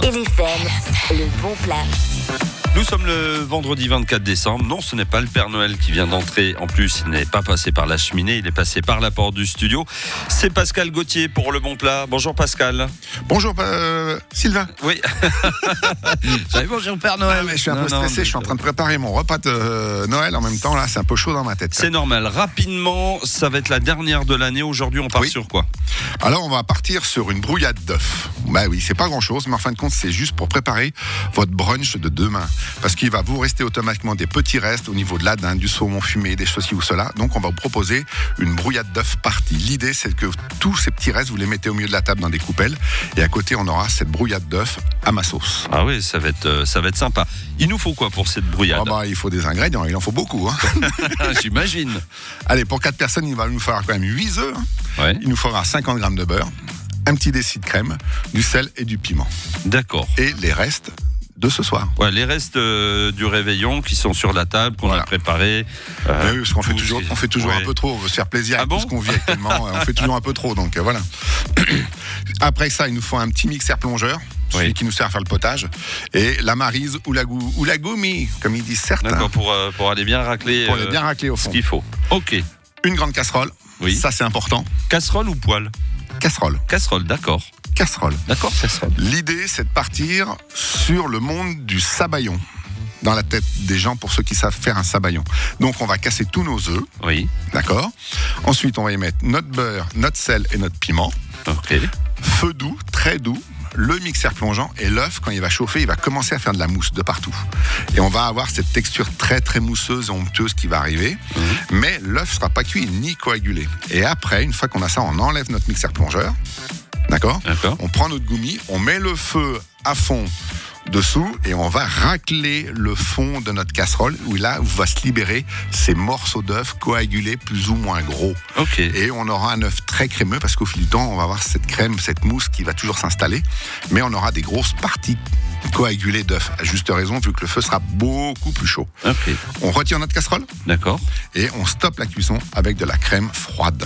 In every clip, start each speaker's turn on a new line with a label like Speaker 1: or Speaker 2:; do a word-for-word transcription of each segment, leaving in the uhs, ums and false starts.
Speaker 1: L F M, le bon plan.
Speaker 2: Nous sommes le vendredi vingt-quatre décembre. Non, ce n'est pas le Père Noël qui vient d'entrer. En plus, il n'est pas passé par la cheminée, il est passé par la porte du studio. C'est Pascal Gauthier pour le bon plat. Bonjour Pascal.
Speaker 3: Bonjour euh, Sylvain.
Speaker 2: Oui. J'avais bonjour Père Noël.
Speaker 3: Ah, mais je suis un
Speaker 2: non,
Speaker 3: peu stressé,
Speaker 2: non,
Speaker 3: je suis en train de préparer mon repas de euh, Noël en même temps. Là, c'est un peu chaud dans ma tête.
Speaker 2: C'est normal. Rapidement, ça va être la dernière de l'année. Aujourd'hui, on part
Speaker 3: Oui.
Speaker 2: sur quoi?
Speaker 3: Alors, on va partir sur une brouillade d'œufs. Bah oui, c'est pas grand-chose, mais en fin de compte, c'est juste pour préparer votre brunch de demain. Parce qu'il va vous rester automatiquement des petits restes au niveau de la dinde, du saumon fumé, des ceci ou cela. Donc, on va vous proposer une brouillade d'œufs partie. L'idée, c'est que tous ces petits restes, vous les mettez au milieu de la table dans des coupelles. Et à côté, on aura cette brouillade d'œufs à ma sauce.
Speaker 2: Ah oui, ça va être, euh, ça va être sympa. Il nous faut quoi pour cette brouillade?
Speaker 3: Oh bah, il faut des ingrédients, il en faut beaucoup. Hein.
Speaker 2: J'imagine.
Speaker 3: Allez, pour quatre personnes, il va nous falloir quand même huit œufs. Hein.
Speaker 2: Ouais.
Speaker 3: Il nous faudra cinquante grammes de beurre, un petit déci de crème, du sel et du piment.
Speaker 2: D'accord.
Speaker 3: Et les restes de ce soir.
Speaker 2: Ouais, les restes euh, du réveillon qui sont sur la table, qu'on
Speaker 3: Voilà.
Speaker 2: a préparé. Euh,
Speaker 3: Oui, parce qu'on fait
Speaker 2: tout
Speaker 3: toujours,
Speaker 2: ce qui-
Speaker 3: on fait toujours
Speaker 2: ouais.
Speaker 3: un peu trop, on veut se faire plaisir
Speaker 2: Ah
Speaker 3: avec
Speaker 2: bon
Speaker 3: tout ce qu'on vit actuellement. On fait toujours un peu trop, donc euh, voilà. Après ça, il nous faut un petit mixeur plongeur, celui
Speaker 2: Oui.
Speaker 3: qui nous sert à faire le potage, et la maryse ou la, gou- ou la goumi, comme ils disent certains,
Speaker 2: D'accord, pour, euh, pour aller bien racler
Speaker 3: pour les
Speaker 2: euh,
Speaker 3: bien racler au
Speaker 2: ce
Speaker 3: fond.
Speaker 2: qu'il faut. Ok.
Speaker 3: Une grande casserole,
Speaker 2: Oui.
Speaker 3: ça c'est important.
Speaker 2: Casserole ou poêle?
Speaker 3: Casserole,
Speaker 2: Casserole, d'accord.
Speaker 3: casserole.
Speaker 2: D'accord, casserole.
Speaker 3: L'idée, c'est de partir sur le monde du sabayon dans la tête des gens pour ceux qui savent faire un sabayon. Donc on va casser tous nos œufs,
Speaker 2: Oui.
Speaker 3: d'accord. Ensuite, on va y mettre notre beurre, notre sel et notre piment.
Speaker 2: Ok.
Speaker 3: Feu doux, très doux, le mixeur plongeant et l'œuf, quand il va chauffer, il va commencer à faire de la mousse de partout. Et on va avoir cette texture très très mousseuse et onctueuse qui va arriver,
Speaker 2: Mmh.
Speaker 3: mais l'œuf sera pas cuit ni coagulé. Et après, une fois qu'on a ça, on enlève notre mixeur plongeur, d'accord.
Speaker 2: D'accord.
Speaker 3: On prend notre goumi, on met le feu à fond dessous et on va racler le fond de notre casserole où là où va se libérer ces morceaux d'œuf coagulés plus ou moins gros.
Speaker 2: Ok.
Speaker 3: Et on aura un œuf très crémeux parce qu'au fil du temps, on va avoir cette crème, cette mousse qui va toujours s'installer. Mais on aura des grosses parties coagulées d'œuf, à juste raison, vu que le feu sera beaucoup plus chaud.
Speaker 2: Ok.
Speaker 3: On retire notre casserole
Speaker 2: D'accord.
Speaker 3: et on stoppe la cuisson avec de la crème froide.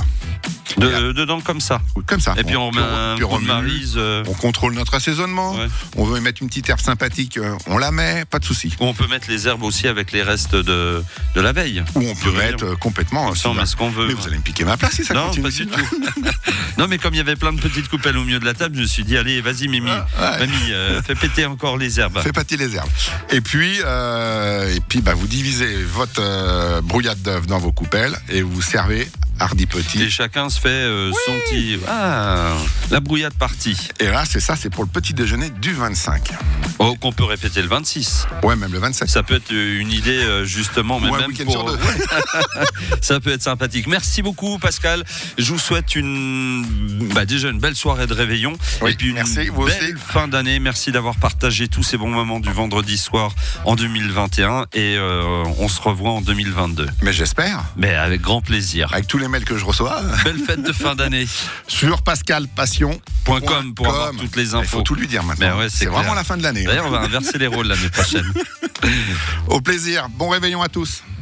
Speaker 2: De, dedans comme ça.
Speaker 3: Oui, comme ça.
Speaker 2: Et puis on met un
Speaker 3: puis
Speaker 2: peu de
Speaker 3: remue.
Speaker 2: maryse. euh,
Speaker 3: On contrôle notre assaisonnement.
Speaker 2: Ouais.
Speaker 3: On veut mettre une petite herbe sympathique, euh, on la met, pas de souci.
Speaker 2: On peut mettre les herbes aussi avec les restes de, de la veille.
Speaker 3: Ou on peut
Speaker 2: Je veux
Speaker 3: mettre
Speaker 2: dire.
Speaker 3: euh, complètement.
Speaker 2: Comme ça, on
Speaker 3: Sylvain.
Speaker 2: met ce qu'on veut.
Speaker 3: Mais vous allez me piquer ma place si ça
Speaker 2: Non,
Speaker 3: continue.
Speaker 2: pas du tout. Non, mais comme il y avait plein de petites coupelles au milieu de la table, je me suis dit, allez, vas-y, Mimi.
Speaker 3: Ah, ouais.
Speaker 2: Mamie, euh, fais péter encore les herbes.
Speaker 3: Fais pâtir les herbes. Et puis, euh, et puis bah, vous divisez votre euh, brouillade d'œufs dans vos coupelles et vous servez hardi petit.
Speaker 2: Et chacun se fait euh, son petit. Ah, la brouillade partie.
Speaker 3: Et là, c'est ça, c'est pour le petit déjeuner du vingt-cinq.
Speaker 2: Oh, qu'on peut répéter le vingt-six.
Speaker 3: Ouais, même le vingt-sept.
Speaker 2: Ça peut être une idée, euh, justement, mais
Speaker 3: Ou un
Speaker 2: même
Speaker 3: week-end
Speaker 2: pour.
Speaker 3: sur deux.
Speaker 2: Ouais. Ça peut être sympathique. Merci beaucoup, Pascal. Je vous souhaite une, bah, déjà une belle soirée de réveillon.
Speaker 3: Oui,
Speaker 2: et puis une
Speaker 3: merci, vous
Speaker 2: belle
Speaker 3: aussi.
Speaker 2: fin d'année. Merci d'avoir partagé tous ces bons moments du vendredi soir en deux mille vingt et un. Et euh, on se revoit en deux mille vingt-deux.
Speaker 3: Mais j'espère,
Speaker 2: Mais avec grand plaisir.
Speaker 3: avec tous les mails que je reçois,
Speaker 2: Belle fête de fin d'année.
Speaker 3: sur pascal passion
Speaker 2: Point com pour avoir toutes les
Speaker 3: Il
Speaker 2: infos.
Speaker 3: faut tout lui dire maintenant.
Speaker 2: Mais ouais, c'est
Speaker 3: c'est
Speaker 2: clair.
Speaker 3: vraiment la fin de l'année.
Speaker 2: D'ailleurs, on va inverser les rôles l'année prochaine.
Speaker 3: Au plaisir. Bon réveillon à tous.